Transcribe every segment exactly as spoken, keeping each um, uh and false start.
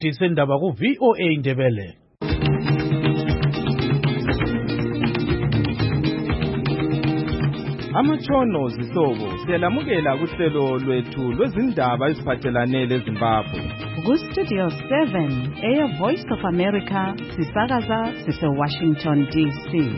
Disendaba ku V O A Ndebele. Amatshono zihlobo siyalamukela kuhlelo lwethu lwezindaba eziphathelane leZimbabwe. Ku Studio seven, Air Voice of America, sisakaza sise Washington D C.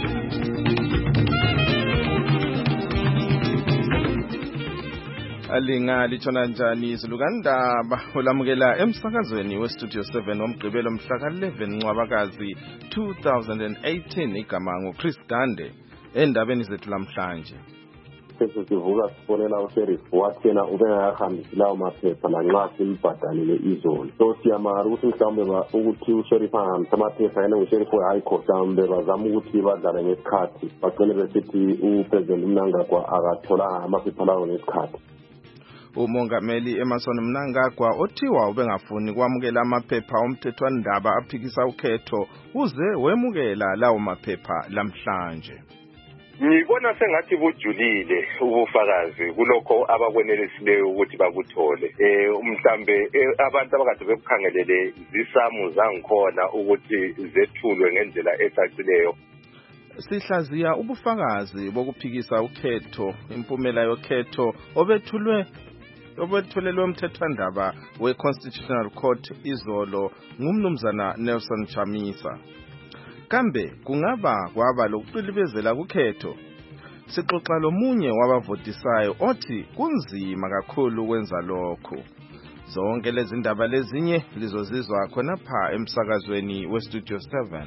Alinga litshona njani izilukandaba olamukela emsakazweni we Studio seven womgqibelo mhla ka eleven Ncwabakazi two thousand eighteen igama ngo Chris Gande. Endabeni zethu lamhlanje sesivuka sifonela usheriff wathena ubengayahambisi lawo maphepha lanxa simbhadalile izolo. So siyamara ukuthi mhlawumbe ba ukuthi usheriff ahambise amaphepha yena usheriff we high court mhlawumbe bazama ukuthi badlale ngesikhathi bagcine besithi upresident Mnangagwa akatholanga amaphepha lawo ngesikhathi. Umongameli Emmerson Mnangagwa othiwa ubengafuni kwamukela amaphepha omthethwandaba aphikisa ukhetho uze wemukela lawo maphepha lamhlanje. Ngibona sengathi bujulile ubufakazi kulokho abakwenelisileyo ukuthi bakuthole. Eh umhlambe abantu abakade bekukhangelele zisamu zangikhona ukuthi zethulwe ngendlela ecacileyo. Sihlaziya ubufakazi bokuphikisa ukhetho, impumela yokhetho obethulwe obetholelwe umthethwandaba we Constitutional Court izolo ngumnumzana Nelson Chamisa. Kambe kungaba kwaba lokuqilibezela kukhetho? Sixoxa lomunye wabavotisayo othi kunzima kakhulu ukwenza lokho. Zonke lezi ndaba lezinye lizozizwa khona pha emsakazweni we Studio seven.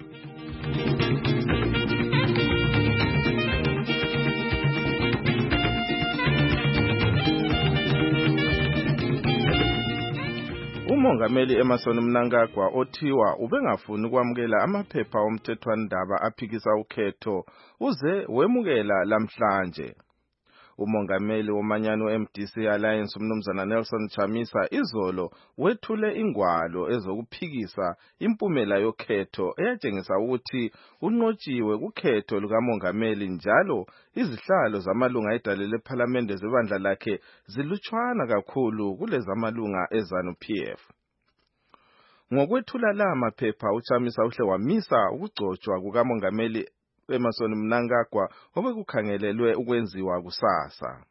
Umongameli Emmerson Mnangagwa othiwa ubengafuni kwamukela amaphepha omthethwandaba aphikisa ukhetho uze wemukela lamhlanje. Umongameli womanyano M D C Alliance umnumzana Nelson Chamisa izolo wethule ingwalo ezokuphikisa impumela yokhetho eyatshengisa ukuthi unqotshiwe kukhetho lukamongameli njalo izihlalo zamalunga edale leParliament zebandla lakhe zilutshwana kakhulu kulezamalunga eZANU P F. Ngokwethula la maphepha uChamisa uhle wamisa ukugcotshwa kukamongameli Emmerson Mnangagwa obekukhangelelwe ukwenziwa kusasa.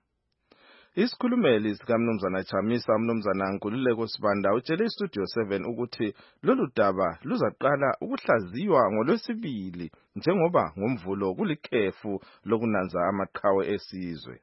Isikhulumeli sikamnumzana Chamisa umnumzana Nkululeko Sibanda utshele iStudio seven ukuthi lolu daba luzaqala ukuhlaziywa ngolwesibili njengoba ngomvulo kulikhefu lokunanza amaqhawe esizwe.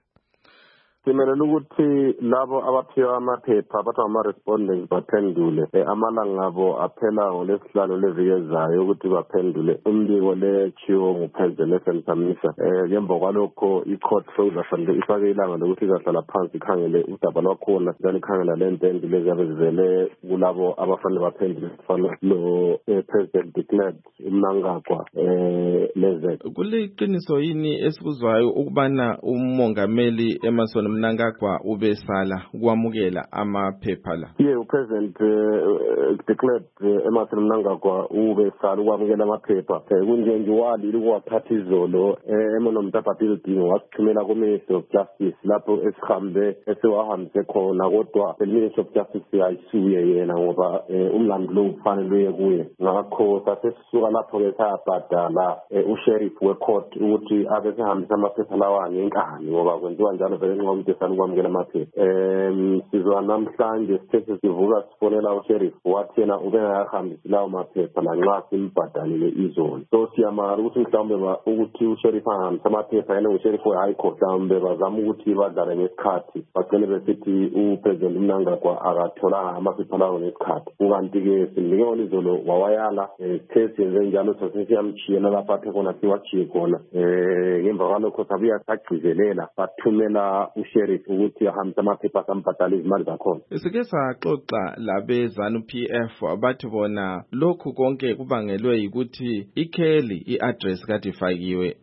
Simelele ukuthi labo abaphiwa amaphepha bathi ama respondents baphendule amalanga abo aphela ngolesihlalo leviyezayo ukuthi baphendule umbiko lechiwo ngupresident Nelson Chamisa. Eh ngemva kwalokho icourt sokuzafanele ifake ilanga lokuthi izahlala phansi ikhangele udaba lwakhona njalo ikhangela lento lezi abezivele kulabo abafanele baphendule kufana lo president declared uMnangagwa eh leze. Kuliqiniso yini esikuzwayo ukubana umongameli Emmerson Mnangagwa ubesala kwamukela amaphepha la? Yeah, upresident uh, declared uh, Emmerson Mnangagwa ubesala kwamukela amaphepha. Kunje nje wali likwathatha izolo eMonomtapa building wasithumela ku Ministry of Justice lapho esihambe esewahambise khona kodwa the Ministry of Justice ayisuye yena ngoba umlando lo ufanele kuye. Ngakho sasisuka lapho ke sayabhadala usheriff we court ukuthi abe sehambisa amaphepha lawa ngenkani ngoba kwenziwa njalo vele nqomo desana kwamukela amaphepha. Em sizwa namhlanje sithe sivuka sifonela usheriff wathena ubengayahambisi lawo maphepha lanxa simbhadalile izolo. So siyamara ukuthi mhlawumbe ba ukuthi usheriff ahambisa amaphepha yena usheriff we high court mhlawumbe bazama ukuthi badlale ngesikhathi bagcine besithi upresident Mnangagwa akatholanga amaphepha lawo ngesikhathi. Ukanti ke sinikona izolo wawayala test yenze njalo sasiyamchiyela lapha athe khona siwachiye khona. Eh ngemva kwalokho sabuya sagcizelela bathumela usheriff ukuthi ahambisa amaphepha sambhadala izimali zakhona. Sike saxoxa labe ZANU P F abathi bona lokhu konke kubangelwe ukuthi ikheli iaddress kade ifakiwe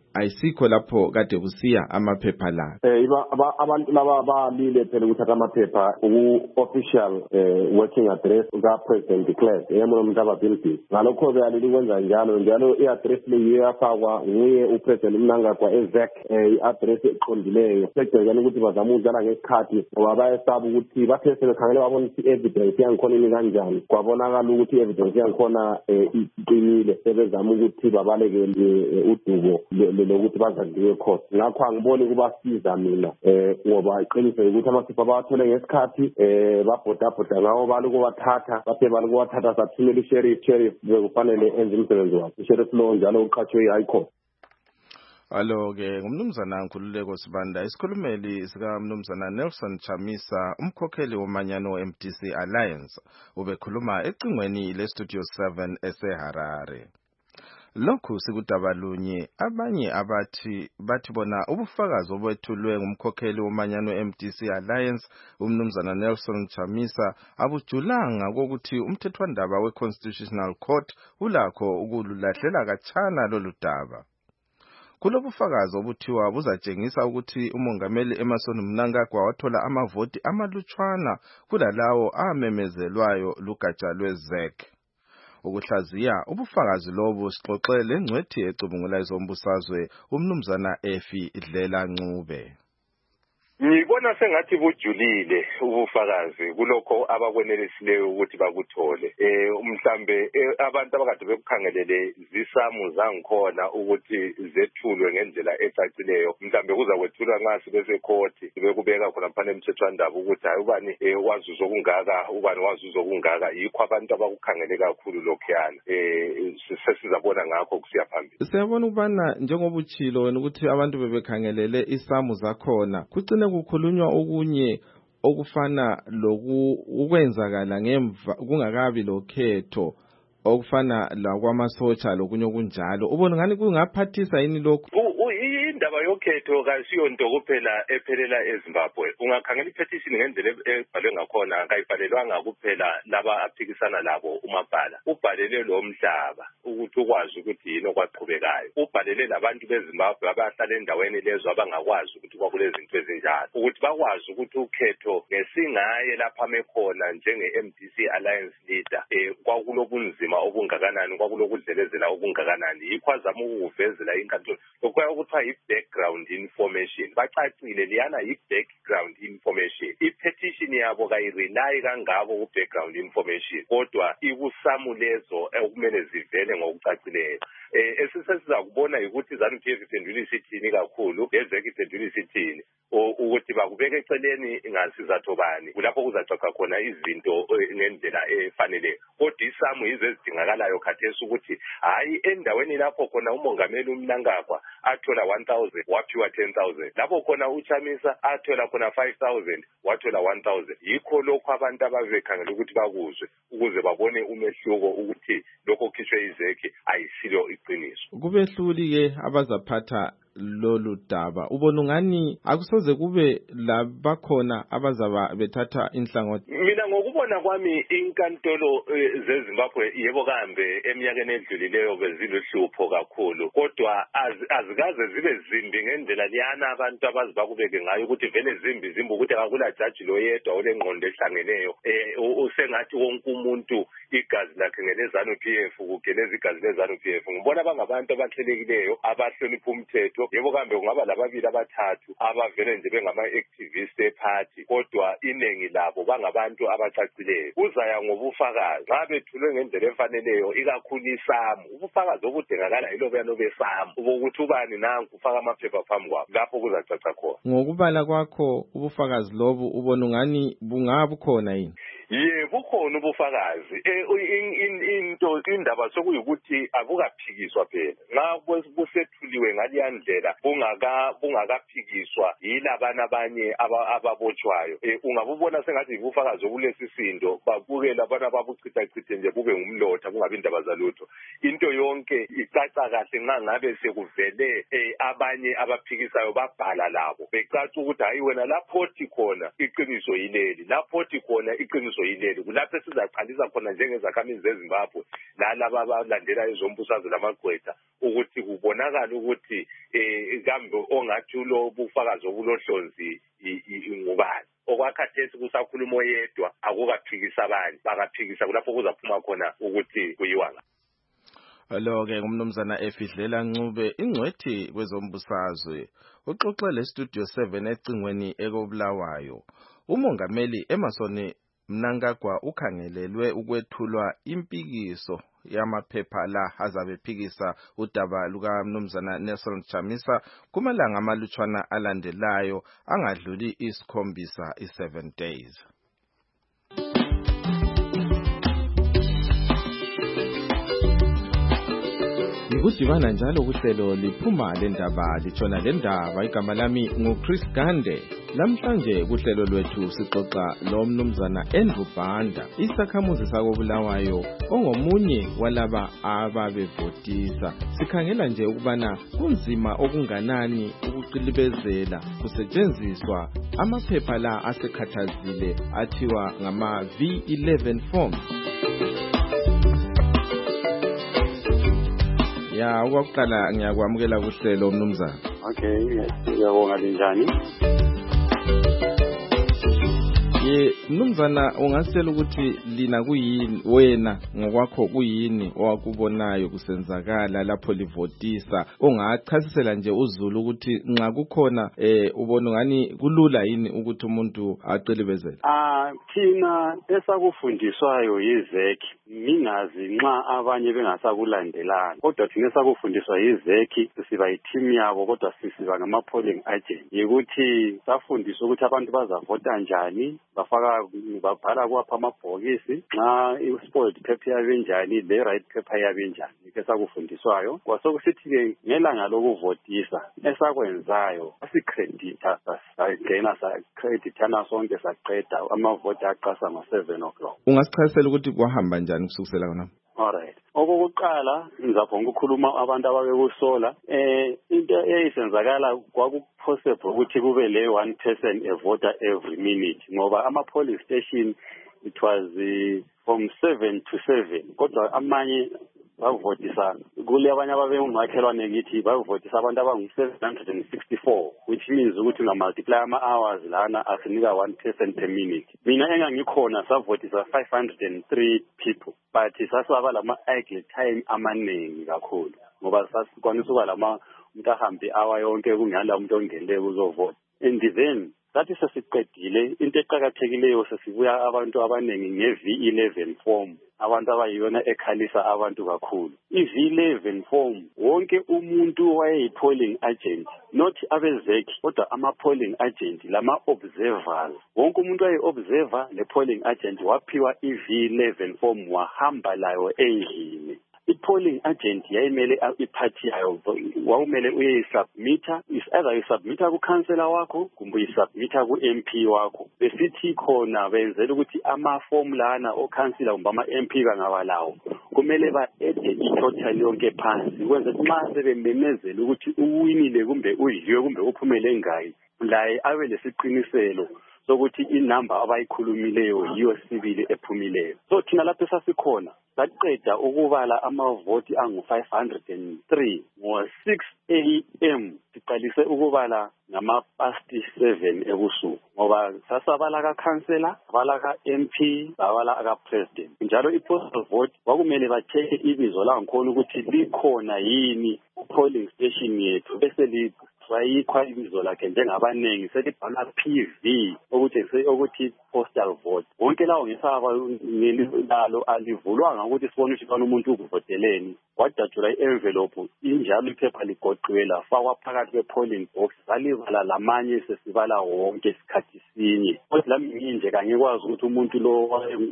ayisikho lapho kade kusiya amaphepha la. Eh abantu laba balile phela ukuthatha amaphepha ku-official working address ka-President de Klerk eMnumzana Building. Ngalokho ke alili kwenza njalo njalo i-address leyi yafakwa nguye uPresident Mnangagwa ezek i-address eqondileyo. Sekujwayele ukuthi bazama ukudlala ngesikhathi ngoba bayesaba ukuthi bathe sebekhangele babona ukuthi evidence yangikhona ini kanjani. Kwabonakala ukuthi i-evidence yangikhona iqinile sebezama ukuthi babalekele udubo lokuthi bazangiwe court. Ngakho angiboni kubasiza mina eh ngoba iqiniso ukuthi amaphepha bawathole ngesikhathi eh babhodabhoda ngawo baloku bathatha bathe baloku bathatha sathumela i-sheriff sheriff bekufanele enze umsebenzi wakhe. I-sheriff lo njalo uqhathwe i-high court. Alo ke ngumnumzana Nkhululeko Sibanda isikhulumeli sika mnumzana Nelson Chamisa umkhokheli womanyano M D C Alliance ubekhuluma ecingweni le Studio seven eseHarare. Lokhu sikudabalunye abanye abathi bathi bona ubufakazi obwethulwe ngumkhokheli womanyano M D C Alliance umnumzana Nelson Chamisa abujulanga kokuthi umthethwandaba we-Constitutional Court ulakho ukululahlela kachana lolu daba. Kulobufakazi obuthiwa buzatshengisa ukuthi umongameli Emmerson Mnangagwa wathola amavoti amalutshwana kulalawo amemezelwayo lugatsha lwezek. Ukuhlaziya ubufakazi lobu sixoxele engcwethi ecubungula izombusazwe umnumzana Efi Dlela Ncube. Ngibona sengathi bujulile ubufakazi kulokho abakwenelisileyo ukuthi bakuthole. Eh umhlambe abantu abakade bekukhangelele zisamu zangikhona ukuthi zethulwe ngendlela ecacileyo. Mhlambe kuza kwethulwa nxa sibese court bekubeka khona phana emthethwandaba ukuthi hayi ubani wazuza okungaka ubani wazuza okungaka yikho abantu abakukhangele kakhulu lokhuyana. Eh sesizabona ngakho kusiya phambili. Siyabona ubana njengoba uchilo wena ukuthi abantu bebekhangelele isamu zakhona kucine kukhulunywa okunye okufana loku ukwenzakala ngemva kungakabi lokhetho okufana la kwamasotsha lokunye okunjalo ubona ngani kungaphathisa yini lokho indaba yokhetho kasiyonto kuphela ephelela eZimbabwe. Ungakhangela ipetition ngendlela ebhalwe ngakhona akayibhalelwanga kuphela laba aphikisana labo umabhala. Ubhalele lo mhlaba ukuthi ukwazi ukuthi yini okwaqhubekayo. Ubhalele labantu beZimbabwe abahlala endaweni lezo abangakwazi ukuthi kwakulezi zinto ezinjalo. Ukuthi bakwazi ukuthi ukhetho ngesingaye lapha mekhona njenge-M D C Alliance leader eh kwakulobunzima obungakanani kwakulokudlelezela obungakanani. Yikho azama ukuvezela inkantolo lokho ukuthiwa i-background information. Bacacile liyana i-background information. I-petition yabo kayirely kangabo ku-background information. Kodwa ikusamu lezo ekumele zivele ngokucacileyo. Eh esisesiza kubona ukuthi ZANU P F iphendula isithini kakhulu lezeke iphendula isithini ukuthi bakubeka eceleni ngasizatho bani kulapho kuzacaca khona izinto ngendlela efanele. Kodwa isamu yizo ezidingakalayo khathesi ukuthi hayi endaweni lapho khona umongameli uMnangagwa athola one thousand waphiwa ten thousand lapho khona uChamisa athola khona five thousand wathola one thousand. Yikho lokho abantu ababekhangela ukuthi bakuzwe ukuze babone umehluko ukuthi lokho khishwe izeki ayisilo iqiniso. Kubehluli ke abazaphatha lolu daba ubona ngani akusoze kube labakhona abazaba bethatha inhlangothi. Mina ngokubona kwami inkantolo zeZimbabwe yebo kambe eminyakeni edlulileyo beziluhlupho kakhulu kodwa azikaze zibe zimbi ngendlela liyana abantu abazibakubeke ngayo ukuthi vele zimbi zimbi ukuthi akula judge loyedwa olengqondo ehlangeneyo eh usengathi wonke umuntu igazi lakhe ngelezanu P F kugeleza igazi lezanu P F. Ngibona bangabantu abahlelekileyo abahlonipha umthetho yebo kambe kungaba lababili abathathu abavele nje bengama activist eparty kodwa inengi labo bangabantu abacacileyo. Uzaya ngobufakazi nxa bethulwe ngendlela efaneleyo ikakhulu isamu ubufakazi obudingakala yilo buyano besamu ukuthi ubani nanku ufaka amaphepha phambi kwabo lapho kuzacaca khona. Ngokubala kwakho ubufakazi lobu ubona ngani bungabukhona yini? Ye bukhona ubufakazi into indaba sokuyukuthi abukaphikiswa phela nxa busethuliwe ngaliyandlela bungaka bungakaphikiswa yilabana abanye ababotshwayo ungabubona sengathi ubufakazi obulesisindo babuke labana babuchitha chithe nje bube ngumlotha kungabe indaba zalutho. Into yonke icaca kahle nxa ngabe sekuvele abanye abaphikisayo babhala labo becaca ukuthi hayi wena lapho thi khona iqiniso yileli lapho thi khona iqiniso yileli kulapho sizaqalisa khona njengezakhamizi zeZimbabwe lalaba abalandela ezombusazwe lamagqwetha ukuthi kubonakala ukuthi eh kambe ongathi lo bufakazi obulohlonzi ingubani okwakhathesi kusakhuluma oyedwa akukaphikisa abanye bakaphikisa kulapho kuzaphuma khona ukuthi kuyiwanga. Lo ke ngumnumzana Efidlela Ncube ingcwethi kwezombusazwe uxoxele Studio seven ecingweni ekobulawayo. Umongameli Emmerson Mnangagwa ukhangelelwe ukwethulwa impikiso yamaphepha la azabe phikisa udaba luka mnumzana Nelson Chamisa kumalanga amalutshwana alandelayo angadluli isikhombisa i-seven days. Ngikudibana njalo kuhlelo liphuma lendaba litshona lendaba igama lami nguChris Gande. Lamhlanje kuhlelo lwethu sixoxa lo mnumzana Andrew Banda isakhamuzi sakobulawayo ongomunye walaba ababevotisa. Sikhangela nje ukubana kunzima okunganani ukuqilibezela kusetshenziswa amaphepha la asekhathazile athiwa ngama V eleven forms. Ya ukuqala ngiyakwamukela kuhlelo mnumzana. Okay, ngiyabonga linjani? Ye mnumzana ungasitshela ukuthi lina kuyini wena ngokwakho kuyini owakubonayo kusenzakala lapho livotisa ongachasisela nje uZulu ukuthi nxa kukhona eh ubona ngani kulula yini ukuthi umuntu aqilibezele? Ah thina esakufundiswayo yizeki mingazi nxa abanye bengasakulandelana kodwa thina esakufundiswa yizeki siba yiteam yabo kodwa sisiba ngama polling agent yikuthi safundiswa ukuthi abantu bazavota njani bafaka babhala kwapha amabhokisi nxa i-spoiled paper yabenjani le right paper yabenjani esakufundiswayo kwasokusithi ke ngelanga lokuvotisa esakwenzayo asicredita sagena sacreditana sonke saqeda amavoti aqasa ngo seven o'clock. Ungasichazisela ukuthi kwahamba njani kusukela khona? Alright. Okokuqala ngizabonga ukukhuluma abantu ababekusola eh into eyisenzakala kwakupossible ukuthi kube le one person a voter every minute ngoba ama polling station it was uh, from seven to seven kodwa amanye bavotisa kule abanye ababengumakhelwane ngithi bavotisa abantu abangu seven hundred sixty-four which means ukuthi nga multiply ama hours lana asinika one person per minute. Mina engangikhona savotisa five hundred three people but sasaba lama idle time amaningi kakhulu ngoba sasikwanisa ukuba lama umuntu ahambe hour yonke kungala umuntu ongenele kuzovota. And then sathi sesiqedile into eqhakathekileyo sesibuya abantu abaningi nge-V eleven form abantu abayiyona ekhalisa abantu kakhulu. I-V eleven form wonke umuntu wayeyi-polling agent not abezeki kodwa ama-polling agent lama observers wonke umuntu waye-observer le-polling agent waphiwa i-V eleven form wahamba layo endlini. I-polling agent yayimele iphathi yayo wawumele uyisubmita is either uyisubmita ku-councillor wakho kumbe uyisubmita ku-M P wakho besithi khona benzela ukuthi ama-form lana o-councillor kumbe ama-M P bangaba lawo kumele ba-ede i-total yonke phansi kwenze nxa sebememezela ukuthi uwinile kumbe udliwe kumbe uphumele ngayi laye abe lesiqiniselo sokuthi inamba abayikhulumileyo yiyo sibili ephumileyo. So thina lapho sasikhona saqeda ukubala amavoti angu five hundred three ngo six A M siqalise ukubala ngama past seven ebusuku ngoba sasabala ka councillor abala ka M P abala ka president njalo i-postal vote kwakumele batheke ibizo langikhona ukuthi likhona yini polling station yethu bese li wayikho ibizo lakhe njengabanengi selibhala P V ukuthi ukuthi postal vote wonke lawo ngisaba ngelalo alivulwanga ukuthi sibone ukuthi kana umuntu ukuvoteleni wadadula i-envelope injalo iphepha ligoqiwe lafakwa phakathi kwe-polling box salibala lamanye sesibala wonke isikhathi sinye kodwa lami nje kangikwazi ukuthi umuntu lo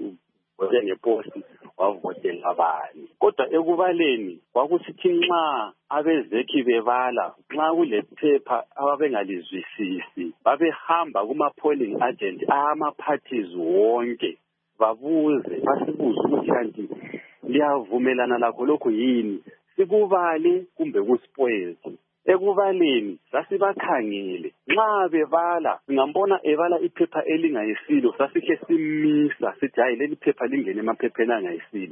vote ngeposti wavotela abani kodwa ekubaleni kwakusithi nxa abezeki bebala nxa kule phepha ababengalizwisisi babehamba kuma polling agent ama parties wonke babuze basibuze ukuthi kanti liyavumelana lakho lokho yini sikubale kumbe kuspoil. Ekubaleni sasibakhangele nxa bebala ngambona ebala iphepha elingayisilo sasihle simisa sithi hayi leli phepha lingene emaphepheni angayisilo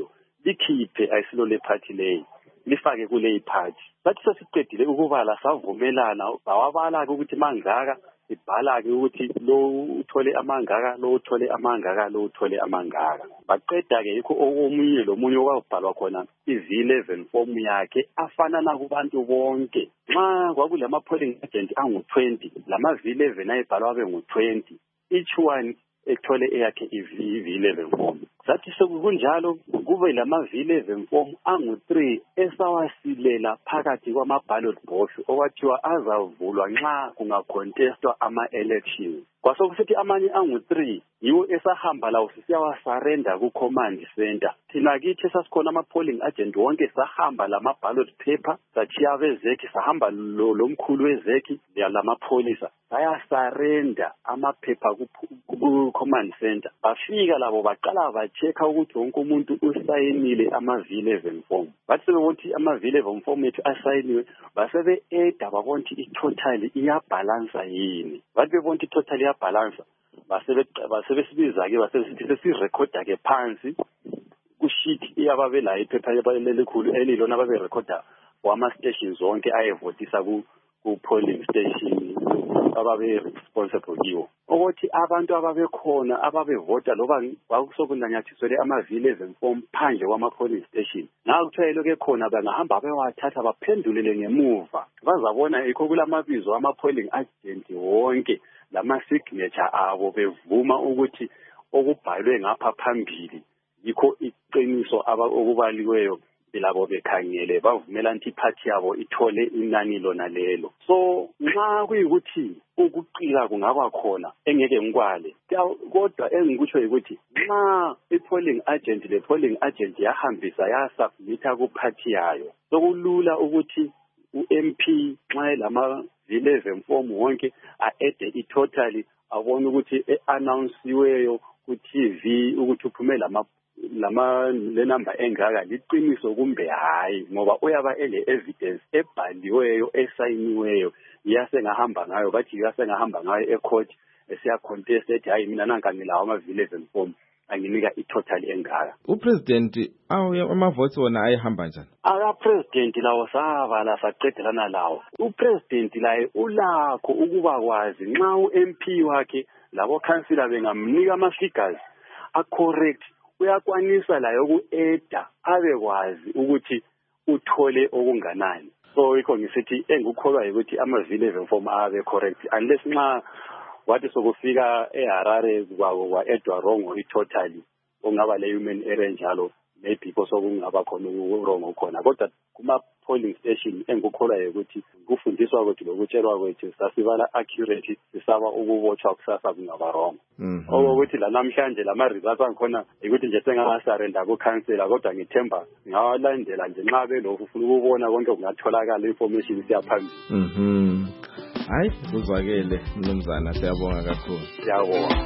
likhiphe ayisilo le party leyo lifake kule party bathi sesiqedile ukubala savumelana bawabala ukuthi mangaka ibhala ke ukuthi lo uthole amangaka lo uthole amangaka lo uthole amangaka baqeda ke yikho omunye lo munye okwabhalwa khona i-V eleven form yakhe afana na kubantu bonke nxa kwakulama polling agent angu twenty lama V eleven ayibhalwa abe ngu twenty each one ethole eyakhe i-V eleven form sathi sokunjalo kube lama V eleven form angu three esawasilela phakathi kwama ballot box okwathiwa azavulwa nxa kungacontestwa ama elections kwasokusithi amanye angu three yiwo esahamba lawo sisiyawa surrender ku command center thina kithi sasikhona ama polling agent wonke sahamba lama ballot paper sachiya bezeki sahamba lo lomkhulu wezeki lama polisa saya surrender ama paper ku command center bafika labo baqala bachecka ukuthi wonke umuntu usayinile ama V eleven form bathi ukuthi ama V eleven form ethu asayiniwe basebe eda babonthi i total iya balance yini bathi bebonthi total iya balance basebe basebe sibiza ke basebe sithi sesi recorda ke phansi ku sheet iyababela iphepha yabalekhulu elilona babe recorda wama stations zonke ayevotisa ku ku polling station ababe responsible kiwo ukuthi abantu ababekhona ababevota loba kwakusokunanyathiswele ama V eleven form phandle kwama polling station nakuthiwa ke khona bangahamba bewathatha baphendulele ngemuva bazabona ikho kulamabizo ama polling agent wonke lama signature abo bevuma ukuthi okubhalwe ngapha phambili yikho iqiniso abakubaliweyo labo bekhangele bavumela anti party yabo ithole inani lona lelo so nxa kuyikuthi ukuqila kungaba khona engeke ngikwale kodwa engikutsho ukuthi nxa i-polling agent le polling agent yahambisa yasubmita ku party yayo sokulula ukuthi u-M P nxa lama V eleven form wonke a-ede i-total abone ukuthi e-announceweyo ku T V ukuthi uphume lama lama le number engaka liqiniso kumbe hayi ngoba uyaba ele evidence ebhaliweyo esayiniweyo yasengahamba ngayo bathi yasengahamba ngayo ecourt esiya contest ethi hayi mina nanka ngilawo ama V eleven form anginika i-total engaka upresident awu ama votes wona ayihamba njani aka president lawo savala saqedelana lawo upresident laye ulakho ukuba kwazi nxa u-M P wakhe labo councillor bengamnika ama figures a correct uyakwanisa la yoku-eda abekwazi ukuthi uthole okunganani so yikho ngisithi engikholwa ukuthi ama V eleven form abe correct unless nxa wathi sokufika eHarare kwawo kwa-edwa wrong i-totally ongaba le human error njalo maybe because okungaba khona wrong khona kodwa kuma polling station engikholwa ukuthi kufundiswa ukuthi lokutshelwa kwethu sasibala accurate sisaba ukubotshwa kusasa kungaba wrong ukuthi la namhlanje lama results angikhona ukuthi nje sengasurrender ku councillor kodwa ngithemba ngawalandela nje nxa belofu ufuna ukubona konke kungatholakala information siyaphambili mhm hayi kuzwakele mnumzana siyabonga kakhulu siyabonga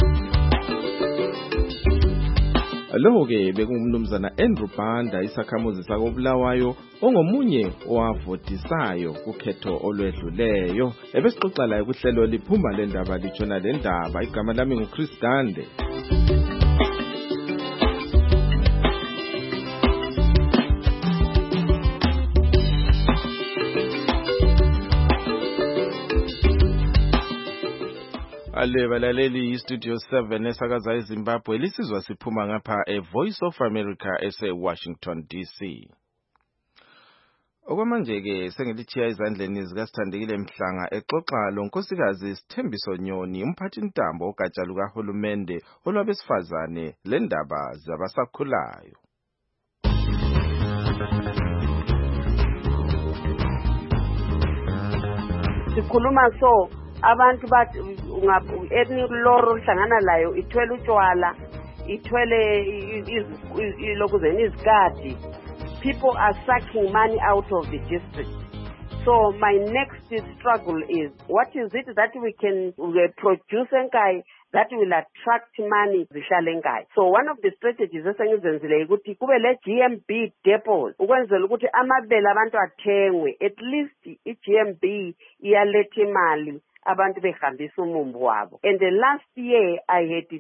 Lo ke bekungumnumzana Andrew Banda isakhamuzi sakobulawayo ongomunye owavotisayo kukhetho olwedluleyo ebesixoxa la kuhlelo liphuma lendaba litshona lendaba igama lami nguChris Gande Ale balaleli iStudio seven esakaza eZimbabwe lisizwa siphuma ngapha eVoice of America ese Washington D C. Okwamanje ke sengilithiya izandleni zikaSithandekile Mhlanga exoxa lonkosikazi Sithembiso Nyoni umphathi ntambo ogatsha lukahulumende olwabesifazane lendaba zabasakhulayo. Sikhuluma so abantu bathi ethnic loro hlangana layo ithwele utshwala ithwele ilokuzeni izikadi people are sucking money out of the district so my next struggle is what is it that we can we produce enkai that will attract money zihlale enkai so one of the strategies esengizenzile ukuthi kube le G M B depots ukwenzela ukuthi amabele abantu athengwe at least i-G M B iyaletha imali abantu behambisa umumbu wabo. And the last year I had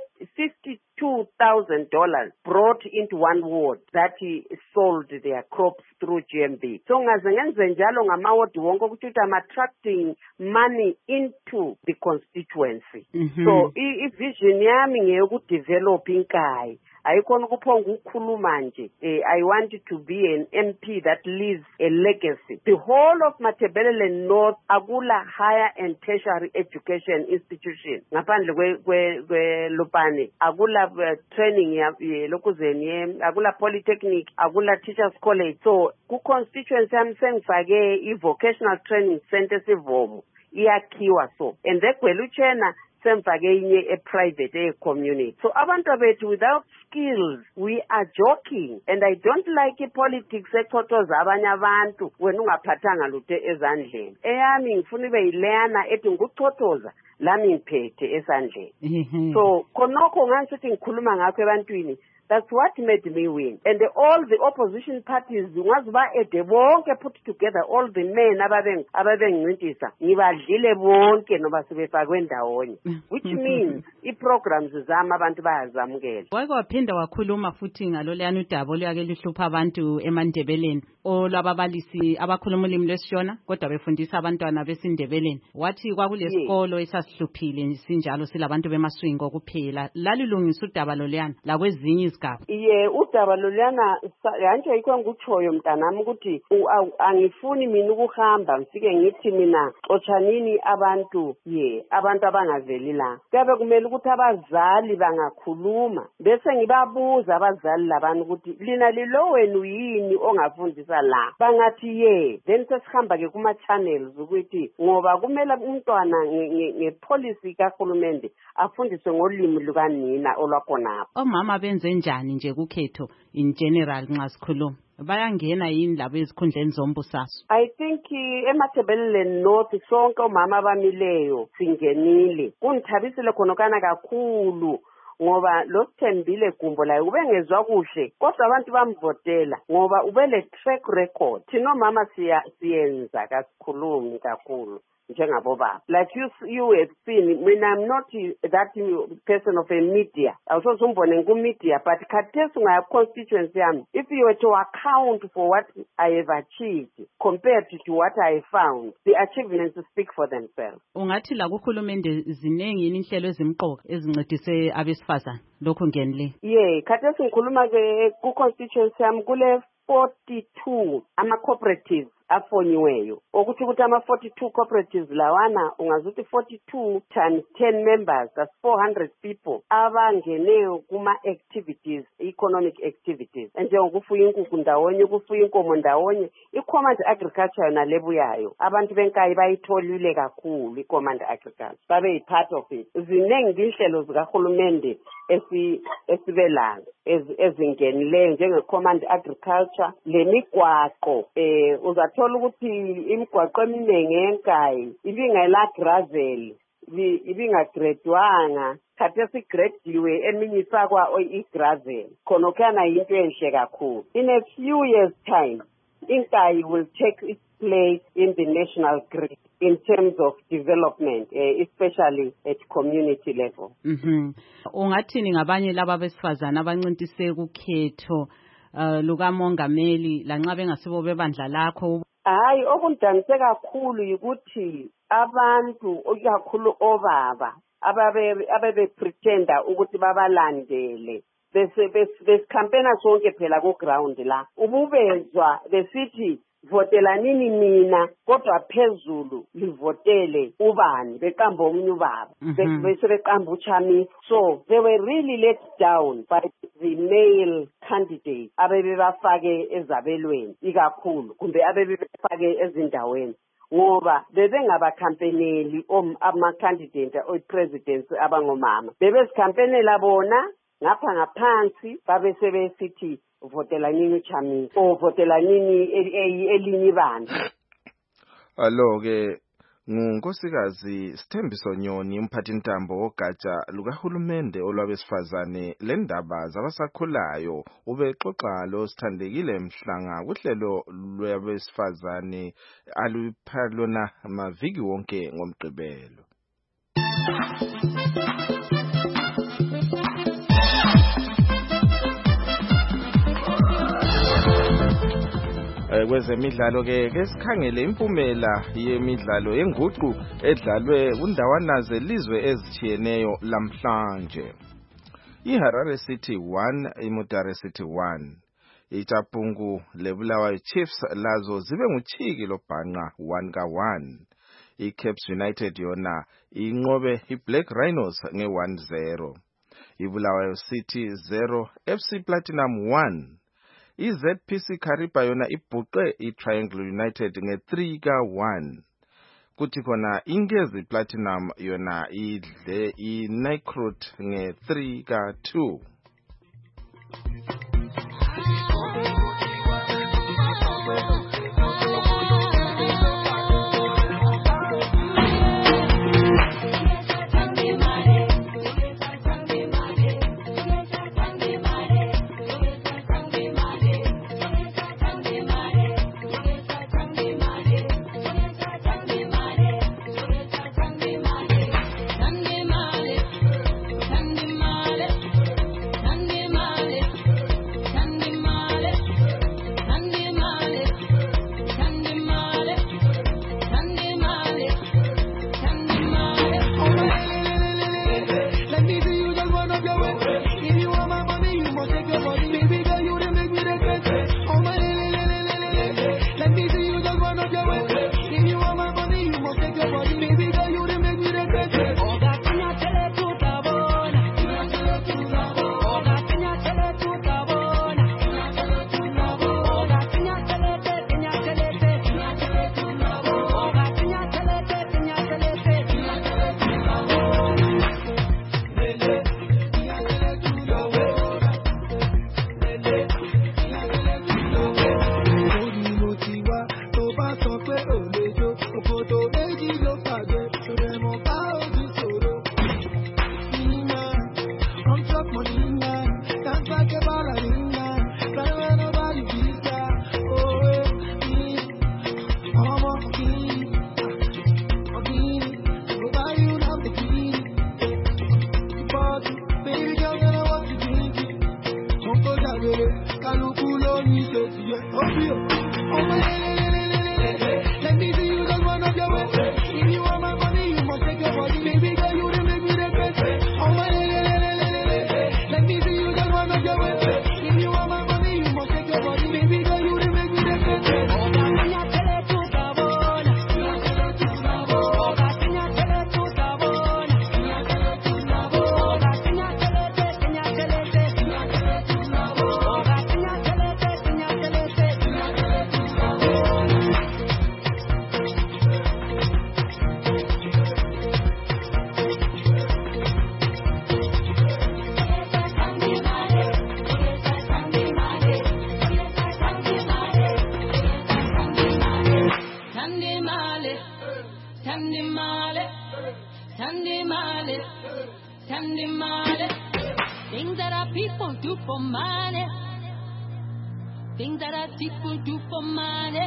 fifty-two thousand dollars brought into one ward that he sold their crops through G M B. So ngaze ngenze njalo ngamaward wonke ukuthi I'm attracting money into the constituency. Mm-hmm. So i-vision yami ngeyokudevelop inkayi. Ayikhona ukuphonga ukukhuluma nje. I want to be an M P that leaves a legacy. The whole of Matabeleland North akula higher and tertiary education institution. Ngaphandle kwe kwe, kwe Lupane akula uh, training ya lokuzeni akula polytechnic akula teachers college. So ku constituency yami sengifake i vocational training center sivomo iyakhiwa so and zegweluchena semfake inye a private a community. So abantu bethu without skills we are joking, and I don't like i politics ekhotoza abanye abantu wena ungaphathanga lutho ezandleni. Eyami ngifuna ibe yilena ethi ngikuchothoza lami ngiphethe esandleni. So khonokho ngangisithi ngikhuluma ngakho ebantwini. That's what made me win. And the, all the opposition parties, ngazuba ede bonke put together, all the men ababeng ababengcintisa ngibadlile bonke noba sebefakwe ndawonye, which means i-programs zami abantu bayazamukela. Wake waphinda wakhuluma futhi ngalo leyana udaba oluyake luhlupha abantu eMandebeleni olwababalisi abakhuluma ulimi lwesishona kodwa befundisa abantwana besindebeleni. Wathi kwakulesikolo esasihluphile sinjalo silabantu bemaswingo kuphela lalilungisa udaba loluyana lakwezinye izigaba. Iye udaba loluyana yanje yikho ngutshoyo mntanami ukuthi angifuni mina ukuhamba ngifike ngithi mina xothanini abantu ye abantu abangaveli la. Kube kumele ukuthi abazali bangakhuluma bese ngibabuza abazali labantu ukuthi lina lilo wenu yini ongafundisa la, bangathi ye then sesihamba ke kuma channels ukuthi ngoba kumele umntwana ngepolicy kahulumende afundiswe ngolimi lukanina olwakhona. Omama benze njani nje kukhetho in general nxa sikhuluma? Bayangena yini labo ezikhundleni zombusaso? I think eMatabeleland North sonke omama abamileyo singenile. Kungithabisile khonokana kakhulu ngoba lokuthembile Gumbo layo ubengezwa kuhle kodwa abantu bamvotela ngoba ubele track record. Thina mama siya siyenza kasikhulumi kakhulu njengabo baba. Like you you have seen, when I'm not that person of a media, I was also umbone ku media, but khathesi ngaya constituency yami, if you were to account for what I have achieved compared to what I found, the achievements speak for themselves. Ungathi la kuhulumende zinengi inhlelo ezimqoka ezincedise abesifazana lokho ngenile? Yeah, khathesi ngikhuluma ke ku constituency yami kule forty-two ama cooperatives afonyiweyo ukuthi ukuthi ama forty-two cooperatives lawana ungazuthi forty-two times ten members, that's four hundred people abangeneyo kuma activities, economic activities, njengokufuya inkukhu ndawonye, ukufuya inkomo ndawonye. I-command agriculture yona lebuyayo abantu benkayi bayitholile kakhulu i-command agriculture, babe yi-part of it. Zinengi inhlelo zikahulumende esibelayo ezingenileyo njenge-command agriculture. Lemigwaqo eh uzathola ukuthi imigwaqo eminingi enkayi ibingela gravel, ibingagradwanga, khathesi gradiwe eminye ifakwa i-gravel. Khonokana yinto enhle kakhulu. In a few years time inkayi will take its place in the national grid in terms of development, uh, especially at community level. Mhm. Ungathini ngabanye laba besifazana abancintise kukhetho uh, lukamongameli lanxa bengasibo bebandla lakho? Hayi, okundanise kakhulu ukuthi abantu okakhulu obaba ababe ababe pretenda ukuthi babalandele bese besikhampena sonke phela ku ground la ububezwa besithi votelanini mina kodwa phezulu livotele ubani beqamba omunye ubaba bese beqamba uChami. So they were really let down by the male candidates abebe bafake ezabelweni ikakhulu kumbe abebe bafake ezindaweni ngoba bebengabakhampeneli ama candidate o president abangomama, bebesikhampenela bona ngapha ngaphansi babe sebesithi votela nini uChami o votela nini elinye ibandla. Alo ke ngunkosikazi Sithembiso Nyoni umphathintambo wogatsha lukahulumende olwabesifazane lendaba zabasakhulayo ubexoxa lo Sithandekile Mhlanga kuhlelo lwabesifazane aluphalona maviki wonke ngomgqibelo. Kwezemidlalo ke kesikhangele impumela yemidlalo yenguqu edlalwe kundawana zelizwe ezitshiyeneyo lamhlanje. IHarare City one, iMutare City one. IChapungu leBulawayo Chiefs lazo zibe nguchiki lobhanqa one ka one. ICaps United yona inqobe iBlack Rhinos nge one zero. IBulawayo City zero, F C Platinum one. I-Z P C Kariba yona ibhuqe iTriangle United nge three ka one. Kuthi khona Ingezi Platinum yona idle iNikrut nge three ka two. Things that our people do for money. Things that our people do for money.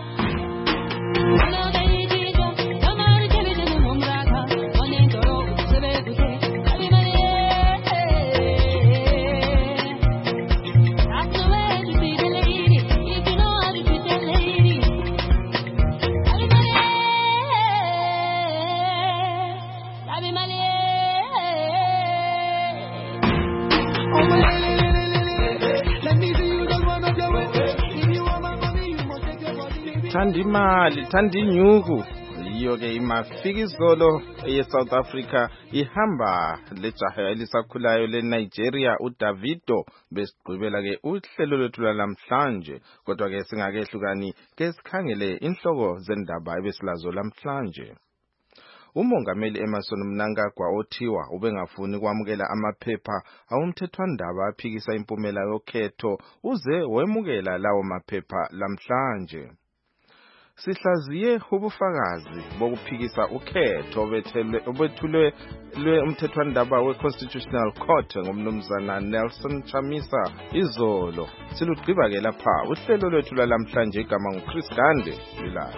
Thandimali thandinyuku iyo ke imafikizolo ye-South Africa ihamba lejaha elisakhulayo le-Nigeria uDavido besigqibela ke uhlelo lwethu lamhlanje kodwa ke singakehlukani ke sikhangele inhloko zendaba ebesilazo lamhlanje. Umongameli Emmerson Mnangagwa othiwa ubengafuni kwamukela amaphepha awumthethwandaba aphikisa impumela yokhetho uze wemukela lawo maphepha lamhlanje. sihlaziye ubufakazi bokuphikisa ukhetho obethulwe umthethwandaba we-Constitutional Court ngomnumzana Nelson Chamisa izolo. Silugqiba ke lapha uhlelo lwethu lwalamhlanje igama nguChris Gande lilayo.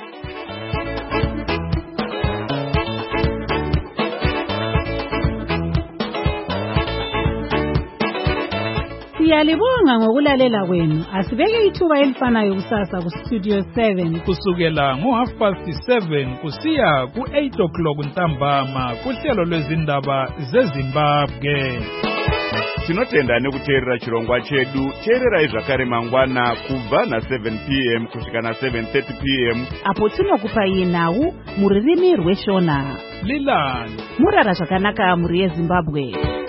Siyalibonga ngokulalela kwenu. Asibeke ithuba elifanayo kusasa ku Studio seven kusukela ngo half past seven kusiya ku eight o'clock ntambama kuhlelo lwezindaba zeZimbabwe. Tinotenda nekuteerera chirongwa chedu. Teerera zvakare mangwana kubva na seven p m kusvika na seven thirty p m apo tinokupai nhau muririmi rweshona. Lilani Murara zvakanaka muri yeZimbabwe.